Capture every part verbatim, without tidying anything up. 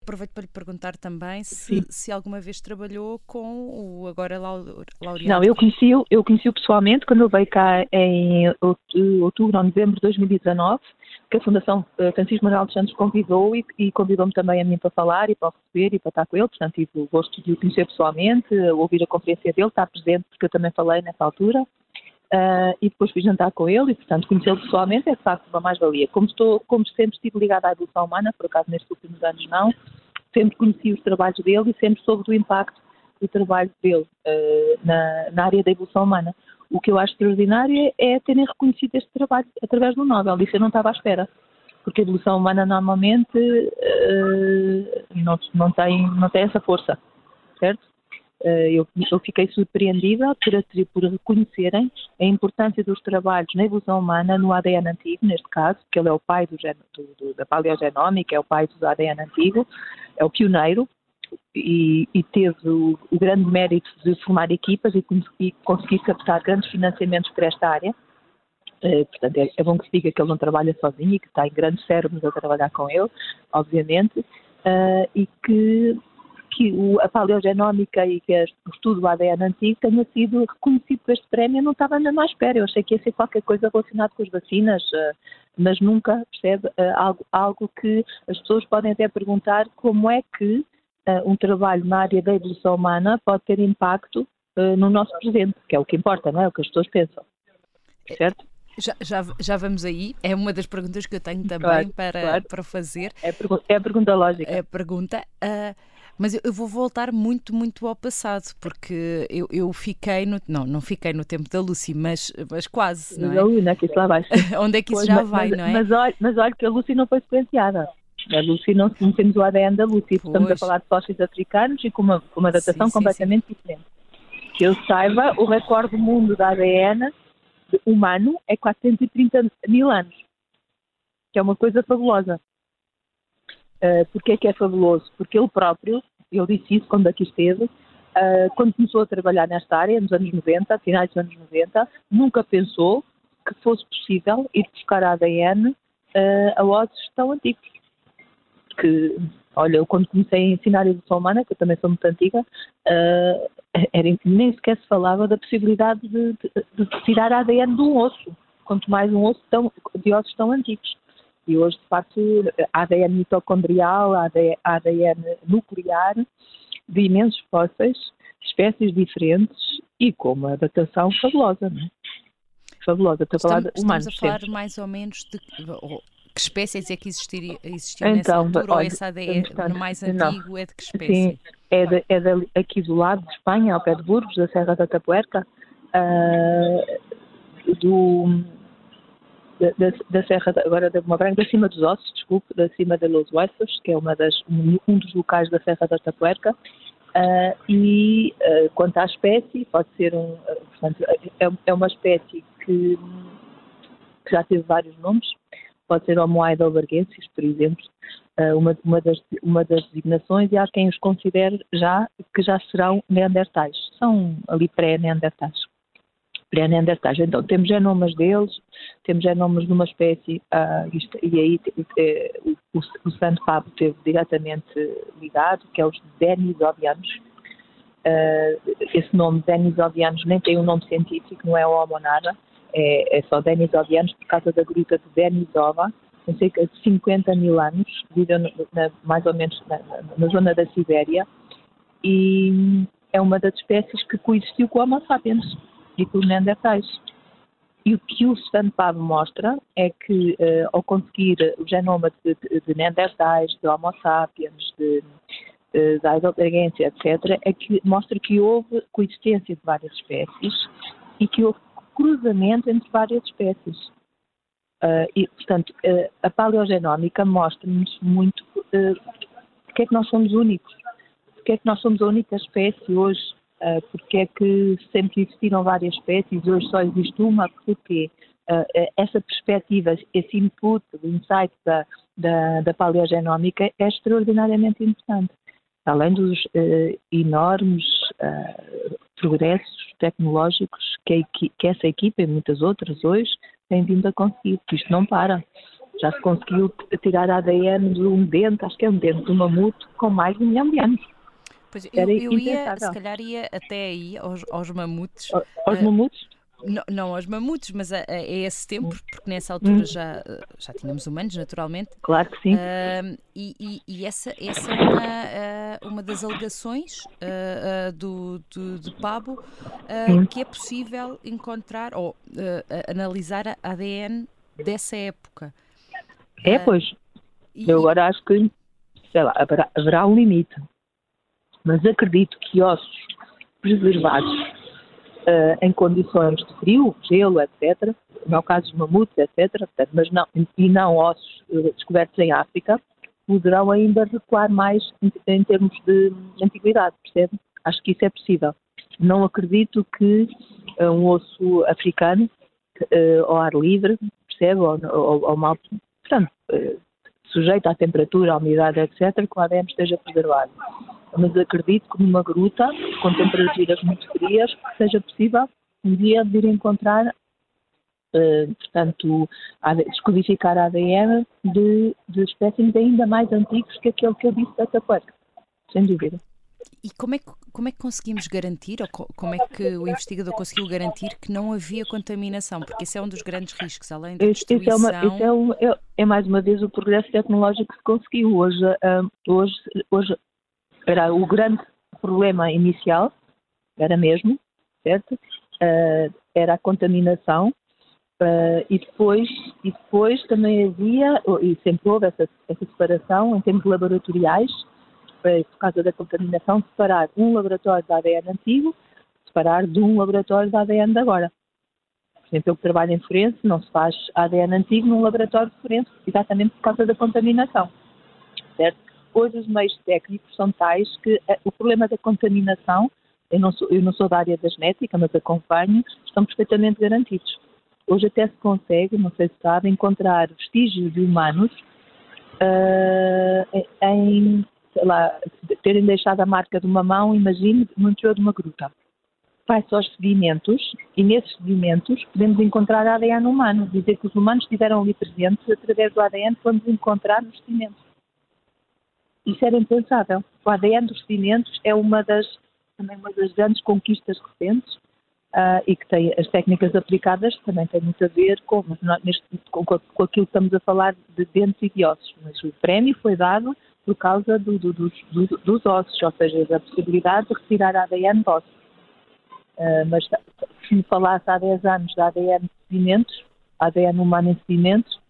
aproveito para lhe perguntar também se, Sim. se alguma vez trabalhou com o agora lau- laureado. Não, eu conheci-o eu conheci pessoalmente quando ele veio cá em out- outubro ou novembro de dois mil e dezanove, que a Fundação eh, Francisco Manuel dos Santos convidou e, e convidou-me também a mim para falar e para o receber e para estar com ele. Portanto, tive o gosto de o conhecer pessoalmente, ouvir a conferência dele, estar presente, porque eu também falei nessa altura. Uh, e depois fui jantar com ele e, portanto, conhecê-lo pessoalmente é de facto uma mais-valia. Como, estou, como sempre estive ligada à evolução humana, por acaso nestes últimos anos não, sempre conheci os trabalhos dele e sempre soube do impacto do trabalho dele uh, na, na área da evolução humana. O que eu acho extraordinário é terem reconhecido este trabalho através do Nobel. Disso eu não estava à espera, porque a evolução humana normalmente uh, não, não, tem, não tem essa força, certo? Eu, eu fiquei surpreendida por, por reconhecerem a importância dos trabalhos na evolução humana no A D N antigo, neste caso, porque ele é o pai do, do, do, da paleogenómica, é o pai do A D N antigo, é o pioneiro e, e teve o, o grande mérito de formar equipas e, e conseguir captar grandes financiamentos para esta área. Uh, portanto, é, é bom que se diga que ele não trabalha sozinho e que tem grandes cérebros a trabalhar com ele, obviamente, uh, e que que a paleogenómica e que o estudo do A D N antigo tenha sido reconhecido por este prémio. Eu não estava ainda à espera, eu achei que ia ser qualquer coisa relacionada com as vacinas, mas nunca, percebe, algo, algo que as pessoas podem até perguntar como é que um trabalho na área da evolução humana pode ter impacto no nosso presente, que é o que importa, não é? É o que as pessoas pensam, certo? Já, já, já vamos aí, é uma das perguntas que eu tenho também claro, para, claro. para fazer. É, é a pergunta lógica. É a pergunta... Uh... Mas eu vou voltar muito, muito ao passado, porque eu, eu fiquei no... Não, não fiquei no tempo da Lucy, mas, mas quase, não é? Da Luna, que isso lá vai. Onde é que isso pois, já mas, vai, mas, não é? Mas olha, mas olha que a Lucy não foi sequenciada. A Lucy não, não temos o A D N da Lucy. Pois. Estamos a falar de fósseis africanos e com uma, com uma datação sim, completamente sim, sim. diferente. Que eu saiba, o recorde do mundo da A D N humano é quatrocentos e trinta mil anos. Que é uma coisa fabulosa. Uh, Porquê é que é fabuloso? Porque ele próprio... Ele disse isso quando aqui esteve, uh, quando começou a trabalhar nesta área, nos anos noventa, finais dos anos noventa, nunca pensou que fosse possível ir buscar a ADN uh, a ossos tão antigos. Que, olha, eu quando comecei a ensinar a evolução humana, que eu também sou muito antiga, uh, era, nem sequer se falava da possibilidade de, de, de tirar a ADN de um osso, quanto mais um osso tão, de ossos tão antigos. E hoje, de facto, A D N mitocondrial, A D N nuclear, de imensos fósseis, espécies diferentes e com uma datação fabulosa, não é? Fabulosa, estou a falar de humanos. Estamos a falar sempre. Mais ou menos de oh, que espécies é que existiria, existiam então, nessa altura, olha, ou esse A D N portanto, no mais antigo não. É de que espécie? Sim, é, de, é de, aqui do lado de Espanha, ao pé de Burgos, da Serra da Tapuerca, uh, do... Da, da, da Serra, agora de uma branca, da cima dos ossos, desculpe, da cima de Los Huesos, que é uma das, um, um dos locais da Serra da Tapuerca, uh, e uh, quanto à espécie, pode ser um, uh, portanto, é, é uma espécie que, que já teve vários nomes, pode ser Homo heidelbergensis, por exemplo, uh, uma, uma, das, uma das designações, e há quem os considere já que já serão neandertais, são ali pré-neandertais. Pré-neandertais. Então, temos genomas deles, temos genomas de uma espécie, uh, isto, e aí uh, o, o Santo Pablo esteve diretamente ligado, que é os denisovianos. Uh, esse nome denisovianos nem tem um nome científico, não é Homo nada, é, é só denisovianos por causa da gruta de Denisova, tem cerca de cinquenta mil anos, vivem na, mais ou menos na, na, na zona da Sibéria, e é uma das espécies que coexistiu com o Homo sapiens e com os neandertais. E o que o Santo Pablo mostra é que, uh, ao conseguir o genoma de, de, de neandertais, de Homo sapiens, de, de, da heidelbergensis, etcétera, é que mostra que houve coexistência de várias espécies e que houve cruzamento entre várias espécies. Uh, e, portanto, uh, a paleogenómica mostra-nos muito uh, porque é que nós somos únicos, porque é que nós somos a única espécie hoje. Uh, porque é que sempre existiram várias espécies e hoje só existe uma, porque uh, essa perspectiva, esse input, o insight da, da, da paleogenómica é extraordinariamente importante. Além dos uh, enormes uh, progressos tecnológicos que, a, que essa equipa e muitas outras hoje têm vindo a conseguir, que isto não para. Já se conseguiu tirar A D N de um dente, acho que é um dente de um mamute, com mais de um milhão de anos. Pois, eu, eu ia, se calhar ia até aí, aos, aos mamutes. Aos uh, mamutes? Não, não aos mamutes, mas a, a, a esse tempo, porque nessa altura hum. já, já tínhamos humanos, naturalmente. Claro que sim. Uh, e e, e essa, essa é uma, uh, uma das alegações uh, uh, do, do, do Pablo, uh, hum. que é possível encontrar ou uh, analisar a A D N dessa época. É, uh, pois. E, eu agora acho que, sei lá, haverá, haverá um limite. Mas acredito que ossos preservados uh, em condições de frio, gelo, etcétera, no é o caso dos mamutes, etcétera, mas não, e não ossos uh, descobertos em África, poderão ainda recuar mais em, em termos de antiguidade, percebe? Acho que isso é possível. Não acredito que uh, um osso africano, uh, ao ar livre, percebe? Ou, ou, ou mal, portanto, uh, sujeito à temperatura, à umidade, etcétera, que o A D N esteja preservado. Mas acredito que numa gruta, com temperaturas muito frias, seja possível um dia vir encontrar, uh, portanto, descodificar A D N de, de espécies ainda mais antigos que aquele que eu disse da tapuerca, sem dúvida. E como é, que, como é que conseguimos garantir, ou como é que o investigador conseguiu garantir que não havia contaminação? Porque esse é um dos grandes riscos, além da destruição... Isso, é, uma, isso é, um, é, é mais uma vez o progresso tecnológico que se conseguiu. Hoje, um, hoje, hoje era o grande problema inicial, era mesmo, certo? Uh, era a contaminação uh, e, depois, e depois também havia, e sempre houve essa, essa separação em termos laboratoriais, uh, por causa da contaminação, separar um laboratório de A D N antigo, separar de um laboratório de A D N de agora. Por exemplo, eu que trabalho em forense, não se faz A D N antigo num laboratório de forense, exatamente por causa da contaminação, certo? Hoje os meios técnicos são tais que uh, o problema da contaminação, eu não, sou, eu não sou da área da genética, mas acompanho, estão perfeitamente garantidos. Hoje até se consegue, não sei se sabe, encontrar vestígios de humanos uh, em, sei lá, terem deixado a marca de uma mão, imagine, no interior de uma gruta. Vai-se aos sedimentos e nesses sedimentos podemos encontrar A D N humano, dizer que os humanos estiveram ali presentes através do A D N que vamos encontrar nos sedimentos. Isso era impensável. O A D N dos sedimentos é uma das, também uma das grandes conquistas recentes uh, e que tem as técnicas aplicadas também têm muito a ver com, neste, com, com aquilo que estamos a falar de dentes e de ossos. Mas o prémio foi dado por causa do, do, do, do, dos ossos, ou seja, da possibilidade de retirar A D N de ossos. Uh, mas se me falasse há dez anos de A D N de sedimentos, A D N humano em sedimentos,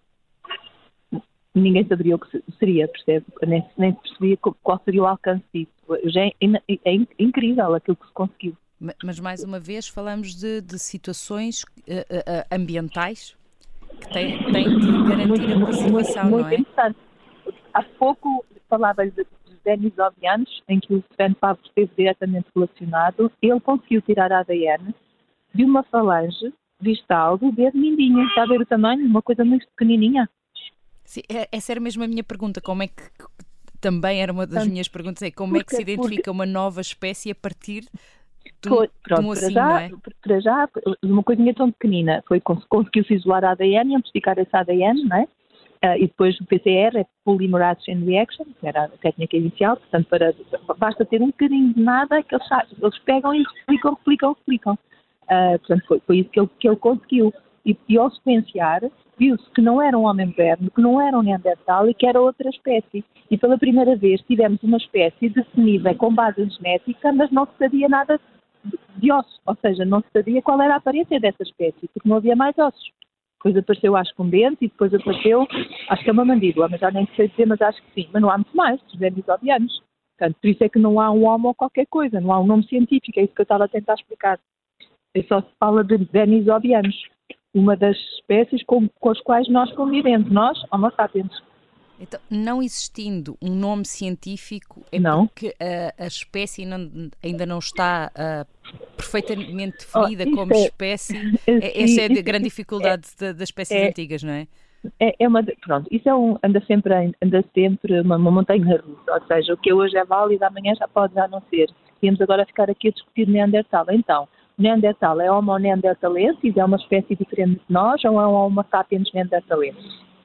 ninguém saberia o que seria, percebe? Nem, nem percebia qual seria o alcance disso. Já é, é, é incrível aquilo que se conseguiu. Mas, mais uma vez, falamos de, de situações uh, uh, ambientais que têm, têm de garantir muito, a preservação, muito, não muito é? Interessante. Há pouco falava-lhe dos Denisovianos, em que o Sven Pablo esteve diretamente relacionado. Ele conseguiu tirar A D N de uma falange distal do dedo mindinho. Está a ver o tamanho? Uma coisa muito pequenininha. Sim, essa era mesmo a minha pergunta, como é que, também era uma das Portanto, minhas perguntas, é como porque, é que se identifica porque, uma nova espécie a partir de um, pronto, de um ossinho, já, não é? Para já, uma coisinha tão pequenina, foi, conseguiu-se isolar a A D N e amplificar esse A D N, não é? Uh, e depois o P C R é Polymerase Chain Reaction, que era a técnica inicial, portanto, para, basta ter um bocadinho de nada que eles, eles pegam e replicam, replicam, replicam. Uh, portanto, foi, foi isso que ele, que ele conseguiu. E, e ao sequenciar, viu-se que não era um homem moderno, que não era um Neandertal e que era outra espécie. E pela primeira vez tivemos uma espécie definida com base em genética, mas não se sabia nada de ossos, ou seja, não se sabia qual era a aparência dessa espécie, porque não havia mais ossos. Depois apareceu, acho que um dente, e depois apareceu, acho que é uma mandíbula, mas já nem sei dizer, mas acho que sim. Mas não há muito mais, os denisovianos. Portanto, por isso é que não há um homo ou qualquer coisa, não há um nome científico, é isso que eu estava a tentar explicar. É só se fala de denisovianos, uma das espécies com, com as quais nós convivemos, nós, Homo sapiens. Então, não existindo um nome científico, é não. porque a, a espécie não, ainda não está uh, perfeitamente definida oh, como é, espécie. É, essa é a grande dificuldade é, das espécies é, antigas, não é? É, é uma, pronto, isso é um, anda sempre, anda sempre uma, uma montanha russa, ou seja, o que hoje é válido, amanhã já pode já não ser. Temos agora ficar aqui a discutir Neandertal. Então, Neandertal é Homo neanderthalensis, é uma espécie diferente de nós, ou é um Homo sapiens neanderthalensis?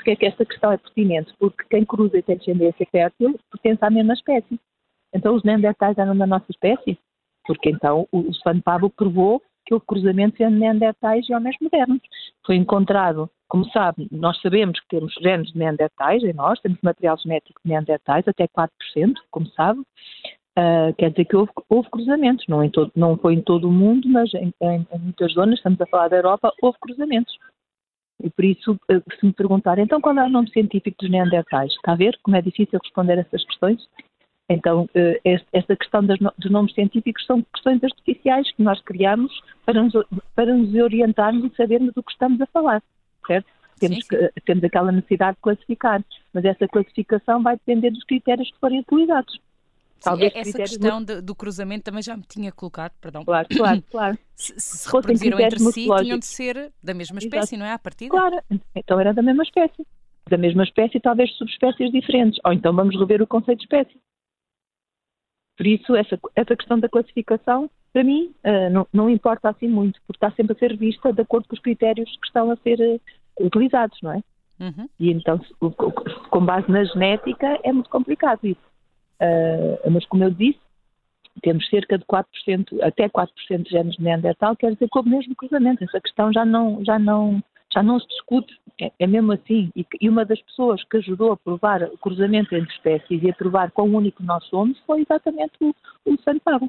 Porque é que esta questão é pertinente? Porque quem cruza e tem descendência fértil pertence à mesma espécie. Então os neandertais eram da nossa espécie? Porque então o, o Svante Pääbo provou que houve cruzamento entre neandertais e homens modernos. Foi encontrado, como sabe, nós sabemos que temos genes de neandertais em nós, temos material genético de neandertais, até quatro por cento, como sabe. Uh, quer dizer que houve, houve cruzamentos, não, em todo, não foi em todo o mundo, mas em, em, em muitas zonas, estamos a falar da Europa, houve cruzamentos. E por isso, uh, se me perguntarem, então qual é o nome científico dos neandertais? Está a ver como é difícil responder a essas questões? Então, esta questão dos nomes científicos são questões artificiais que nós criamos para nos, para nos orientarmos e sabermos do que estamos a falar, certo? Temos, sim, sim. Que, temos aquela necessidade de classificar, mas essa classificação vai depender dos critérios que forem utilizados. Talvez sim, essa questão muito... do cruzamento também já me tinha colocado, perdão. Claro, claro, claro. Se, se, se reproduziram entre si, tinham de ser da mesma espécie, exato, não é? À partida? Claro, então era da mesma espécie. Da mesma espécie, talvez subespécies diferentes. Ou então vamos rever o conceito de espécie. Por isso, essa, essa questão da classificação, para mim, uh, não, não importa assim muito, porque está sempre a ser vista de acordo com os critérios que estão a ser uh, utilizados, não é? Uhum. E então, com base na genética, é muito complicado isso. Uh, mas, como eu disse, temos cerca de quatro por cento, até quatro por cento de genes de Neandertal, quer dizer que houve mesmo cruzamento. Essa questão já não, já não, já não se discute, é, é mesmo assim. E, e uma das pessoas que ajudou a provar o cruzamento entre espécies e a provar quão único nós somos foi exatamente o, o Svante Pääbo.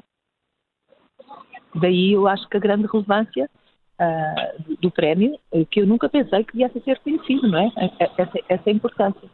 Daí eu acho que a grande relevância uh, do, do prémio, que eu nunca pensei que viesse a ser reconhecido, não é? Essa, essa importância.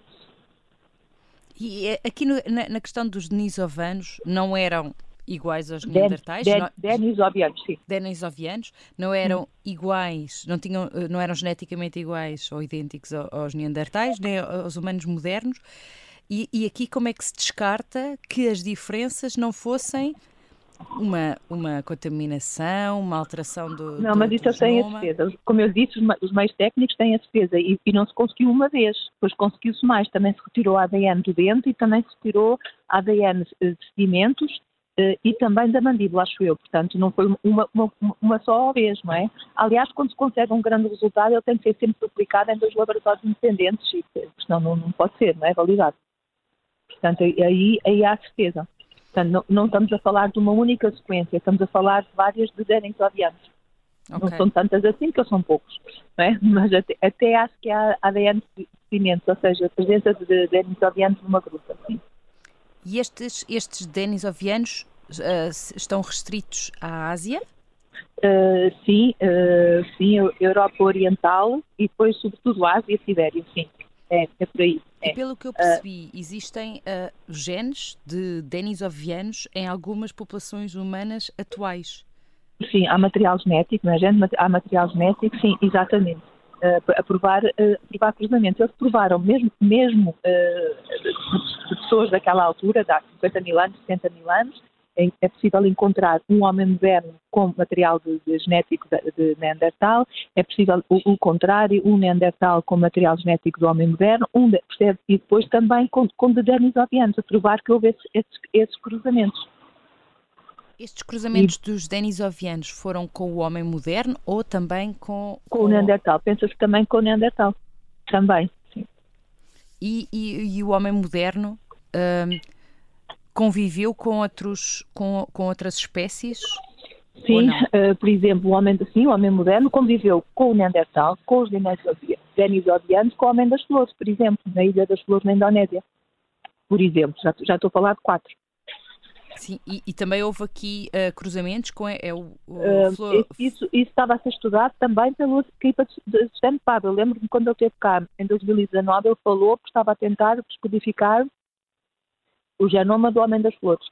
E aqui no, na, na questão dos denisovanos, não eram iguais aos neandertais? Den, den, Denisovianos, sim. Denisovianos, não eram hum. iguais, não, tinham, não eram geneticamente iguais ou idênticos aos neandertais, nem aos humanos modernos. E, e aqui como é que se descarta que as diferenças não fossem uma, uma contaminação, uma alteração do Não, do, mas isso eu tenho a certeza. Como eu disse, os meios técnicos têm a certeza e, e não se conseguiu uma vez, depois conseguiu-se mais. Também se retirou A D N do dente e também se retirou A D N de sedimentos uh, e também da mandíbula, acho eu. Portanto, não foi uma, uma, uma só vez, não é? Aliás, quando se consegue um grande resultado, ele tem que ser sempre duplicado em dois laboratórios independentes, senão não, não pode ser, não é validado. Portanto, aí, aí há certeza. Portanto, não, não estamos a falar de uma única sequência, estamos a falar de várias de denisovianos. Okay. Não são tantas assim, porque são poucos, não é? Mas até, até acho que há A D N de sedimentos, ou seja, a presença de denisovianos numa gruta, sim. E estes, estes denisovianos uh, estão restritos à Ásia? Uh, sim, uh, sim, Europa Oriental e depois, sobretudo, Ásia e Sibéria, sim. É, é por aí. E é. pelo que eu percebi, uh, existem uh, genes de denisovianos em algumas populações humanas atuais. Sim, há material genético, não é, gente? Há material genético, sim, exatamente. Uh, a provar, uh, provar cruzamento. Eles provaram, mesmo, mesmo uh, de, de pessoas daquela altura, de há cinquenta mil anos, sessenta mil anos, é possível encontrar um homem moderno com material de, de genético de, de Neandertal, é possível o, o contrário, um Neandertal com material genético do homem moderno, um de, percebe? E depois também com, com de denisovianos, a provar que houve esses, esses, esses cruzamentos. Estes cruzamentos e, dos denisovianos foram com o homem moderno ou também com... Com, com o Neandertal, pensa-se também com o Neandertal, também, sim. E, e, e o homem moderno... Hum, conviveu com, outros, com, com outras espécies? Sim, uh, por exemplo, o homem, sim, o homem moderno conviveu com o Neandertal, com os denisovianos, com o homem das flores, por exemplo, na Ilha das Flores, na Indonésia. Por exemplo, já, já estou a falar de quatro. Sim, e, e também houve aqui uh, cruzamentos com é, o, o uh, flor... isso, isso estava a ser estudado também pela equipa de Svante Pääbo. Eu lembro-me quando ele esteve cá em dois mil e dezanove, ele falou que estava a tentar descodificar o genoma do homem das flores.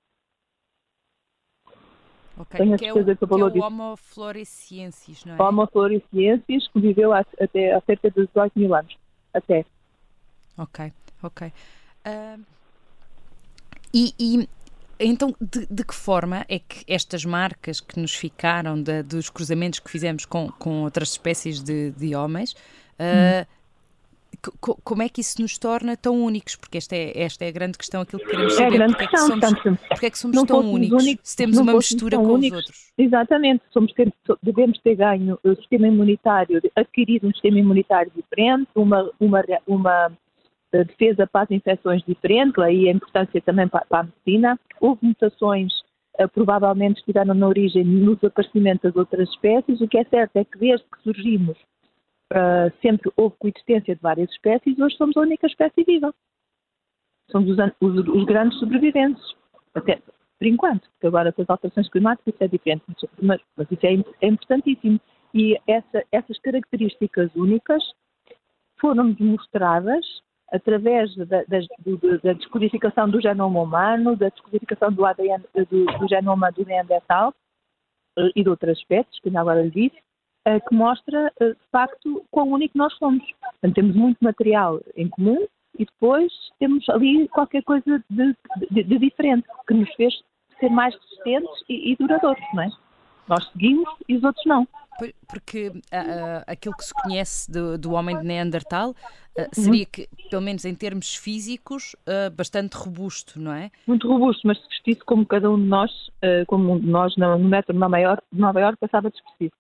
Ok, Tenho a que é o, que, que é o Homo floresiensis, não é? Homo floresiensis, que viveu há, até, há cerca de dezoito mil anos. Até. Ok, ok. Uh, e, e então, de, de que forma é que estas marcas que nos ficaram de, dos cruzamentos que fizemos com, com outras espécies de, de homens, uh, hum. co como é que isso nos torna tão únicos? Porque esta é, esta é a grande questão, aquilo que queremos É a saber. grande Porque é que questão, somos, portanto, porque é que somos não tão fôssemos únicos únicos, se temos não uma fôssemos mistura tão com os únicos. outros? Exatamente, somos ter, devemos ter ganho o sistema imunitário, adquirido um sistema imunitário diferente, uma, uma, uma defesa para as infecções diferente, aí a importância também para, para a medicina. Houve mutações, uh, provavelmente estiveram na origem no desaparecimento das outras espécies. O que é certo é que desde que surgimos uh, sempre houve coexistência de várias espécies e hoje somos a única espécie viva. Somos os, os, os grandes sobreviventes, até por enquanto, porque agora com as alterações climáticas isso é diferente, mas, mas isso é, é importantíssimo. E essa, essas características únicas foram mostradas através da, da, da descodificação do genoma humano, da descodificação do A D N do, do genoma do Neandertal e de outras espécies, que ainda agora lhe disse, que mostra, de facto, quão único nós somos. Portanto, temos muito material em comum e depois temos ali qualquer coisa de, de, de diferente, que nos fez ser mais resistentes e, e duradouros, não é? Nós seguimos e os outros não. Porque uh, uh, aquilo que se conhece do, do homem de Neandertal uh, seria que, pelo menos em termos físicos, uh, bastante robusto, não é? Muito robusto, mas se vestisse como cada um de nós, uh, como um de nós no, no metro de Nova Iorque, de Nova Iorque passava desvestido.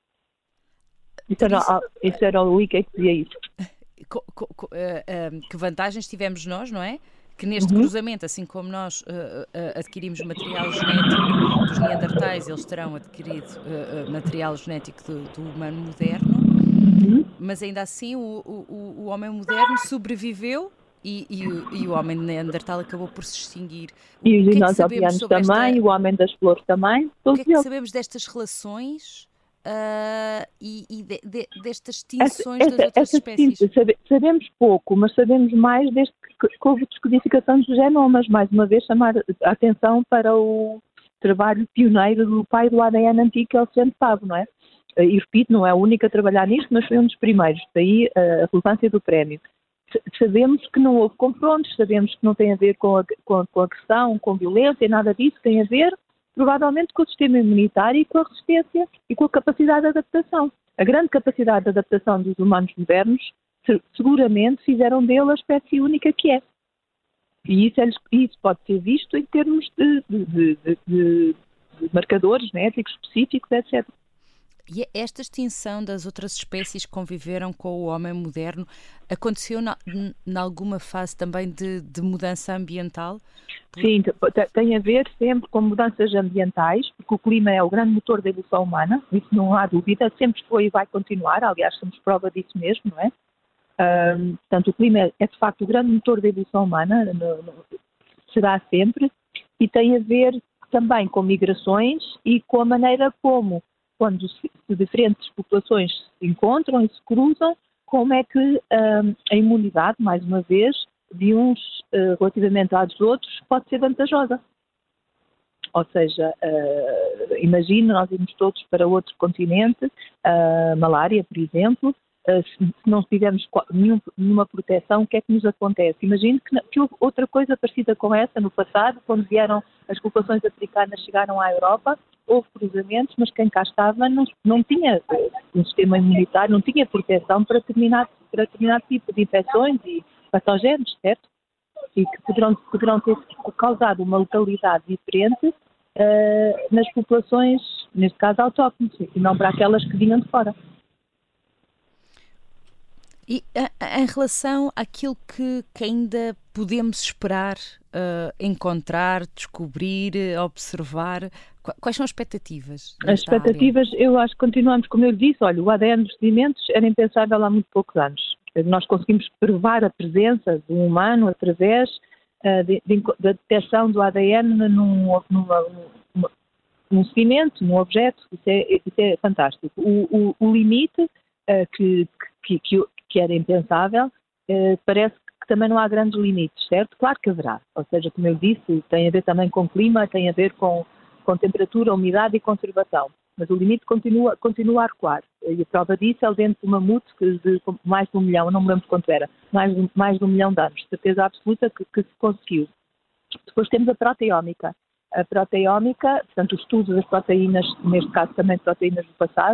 Isso era, isso, isso era o Wiki que dizia isso. Co, co, co, uh, uh, que vantagens tivemos nós, não é? Que neste uhum. cruzamento, assim como nós uh, uh, adquirimos material genético dos Neandertais, eles terão adquirido uh, uh, material genético do, do humano moderno, uhum. Mas ainda assim o, o, o homem moderno sobreviveu e, e, o, e o homem de Neandertal acabou por se extinguir. O, e os que é dinossauros também, esta... o homem das flores também. O que é que sabemos destas relações? Uh, e, e de, de, destas extinções essa, das outras espécies? Sabe, sabemos pouco, mas sabemos mais desde que, que houve descodificação dos genomas. Mais uma vez, chamar a atenção para o trabalho pioneiro do pai do A D N antigo, que é o Alexandre Pavo, não é? E repito, não é o único a trabalhar nisto, mas foi um dos primeiros. Daí a relevância do prémio. Sabemos que não houve confrontos, sabemos que não tem a ver com, a, com, com agressão, com violência, nada disso, tem a ver provavelmente com o sistema imunitário e com a resistência e com a capacidade de adaptação. A grande capacidade de adaptação dos humanos modernos seguramente fizeram dele a espécie única que é. E isso, é, isso pode ser visto em termos de, de, de, de, de marcadores genéticos específicos, etcétera. E esta extinção das outras espécies que conviveram com o homem moderno aconteceu em alguma fase também de, de mudança ambiental? Sim, tem a ver sempre com mudanças ambientais, porque o clima é o grande motor da evolução humana, isso não há dúvida, sempre foi e vai continuar, aliás, somos prova disso mesmo, não é? Um, portanto, o clima é, é de facto o grande motor da evolução humana, no, no, será sempre, e tem a ver também com migrações e com a maneira como, quando se, se diferentes populações se encontram e se cruzam, como é que um, a imunidade, mais uma vez, de uns uh, relativamente aos outros, pode ser vantajosa. Ou seja, uh, imagina, nós irmos todos para outro continente, uh, malária, por exemplo, uh, se, se não tivermos nenhum, nenhuma proteção, o que é que nos acontece? Imagine que, que houve outra coisa parecida com essa no passado, quando vieram as populações africanas, chegaram à Europa, houve cruzamentos, mas quem cá estava não, não tinha um sistema imunitário, não tinha proteção para determinado, para determinado tipo de infecções e patógenos, certo? E que poderão, poderão ter causado uma letalidade diferente uh, nas populações, neste caso autóctones, e não para aquelas que vinham de fora. E a, em relação àquilo que, que ainda podemos esperar, uh, encontrar, descobrir, observar, quais são as expectativas? As expectativas, área? Eu acho que continuamos, como eu disse, olha, o A D N dos sedimentos era impensável há muito poucos anos. Nós conseguimos provar a presença de um humano através uh, de, de, da detecção do A D N num, numa, numa, num sedimento, num objeto, isso é, isso é fantástico. O, o, o limite uh, que, que, que, que era impensável, uh, parece que também não há grandes limites, certo? Claro que haverá, ou seja, como eu disse, tem a ver também com clima, tem a ver com, com temperatura, umidade e conservação. Mas o limite continua, continua a recuar. E a prova disso é o dente do mamute, que de mais de um milhão, eu não me lembro quanto era, mais de, mais de um milhão de anos, certeza absoluta que, que se conseguiu. Depois temos a proteómica. A proteómica, portanto, o estudo das proteínas, neste caso também proteínas do passado,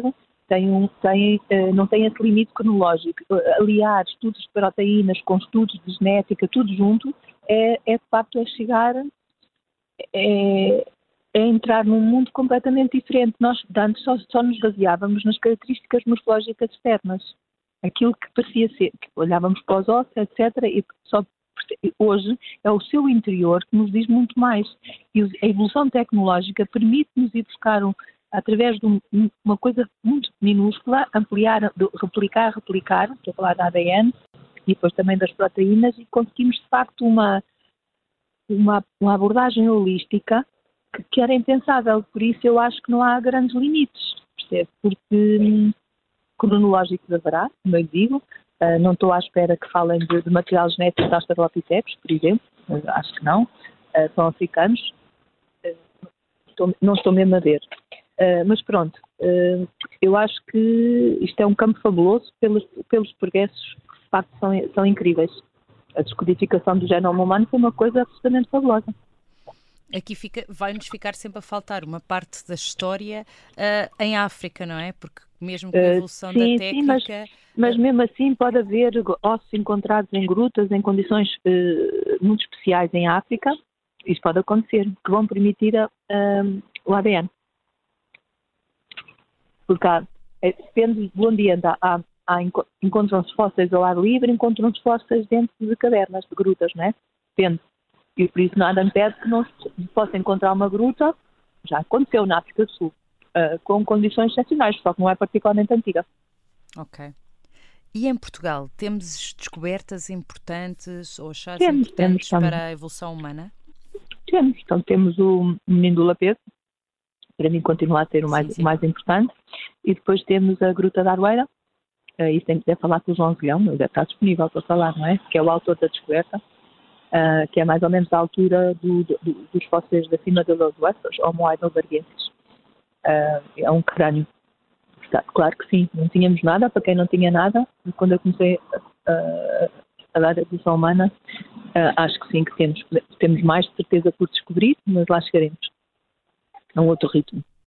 tem um, tem, uh, não tem esse limite cronológico. Uh, aliar estudos de proteínas com estudos de genética, tudo junto, é, é de facto é chegar, é, é entrar num mundo completamente diferente. Nós, antes, só, só nos baseávamos nas características morfológicas externas. Aquilo que parecia ser, que olhávamos para os ossos, etcétera, e só hoje é o seu interior que nos diz muito mais. E a evolução tecnológica permite-nos ir buscar, um, através de um, uma coisa muito minúscula, ampliar, replicar, replicar, estou a falar da A D N, e depois também das proteínas, e conseguimos de facto uma, uma, uma abordagem holística que, que era impensável. Por isso eu acho que não há grandes limites, percebe? Porque cronológicos haverá, como eu digo. Uh, não estou à espera que falem de, de material genético de Australopithecus, por exemplo. Uh, acho que não. Uh, são africanos. Uh, estou, não estou mesmo a ver. Uh, mas pronto, uh, eu acho que isto é um campo fabuloso pelos, pelos progressos que de facto são, são incríveis. A descodificação do genoma humano foi uma coisa absolutamente fabulosa. Aqui fica, vai-nos ficar sempre a faltar uma parte da história uh, em África, não é? Porque mesmo com a evolução uh, sim, da técnica... Sim, mas, mas mesmo assim pode haver ossos encontrados em grutas, em condições uh, muito especiais em África, isso pode acontecer, que vão permitir a, um, o A D N. Porque há, é, depende do ambiente, há, há, há, encontram-se fósseis ao ar livre, encontram-se fósseis dentro de cavernas, de grutas, não é? Depende. E por isso nada impede que não se possa encontrar uma gruta, já aconteceu na África do Sul, uh, com condições excepcionais, só que não é particularmente antiga. Ok. E em Portugal, temos descobertas importantes ou achados temos, importantes temos, para a evolução humana? Temos. Então temos o menino do Lapedo, para mim continua a ser o mais, sim, sim. o mais importante, e depois temos a Gruta da Aroeira, uh, isso tem que ter falar com o João Zilhão, ele deve estar disponível para falar, não é? Que é o autor da descoberta. Uh, que é mais ou menos a altura do, do, dos fósseis de cima de Los Huesos, Homo heidelbergensis. Uh, é um crânio. Claro que sim, não tínhamos nada, para quem não tinha nada, quando eu comecei a, a dar a evolução humana, uh, acho que sim, que temos, temos mais de certeza por descobrir, mas lá chegaremos. É um outro ritmo.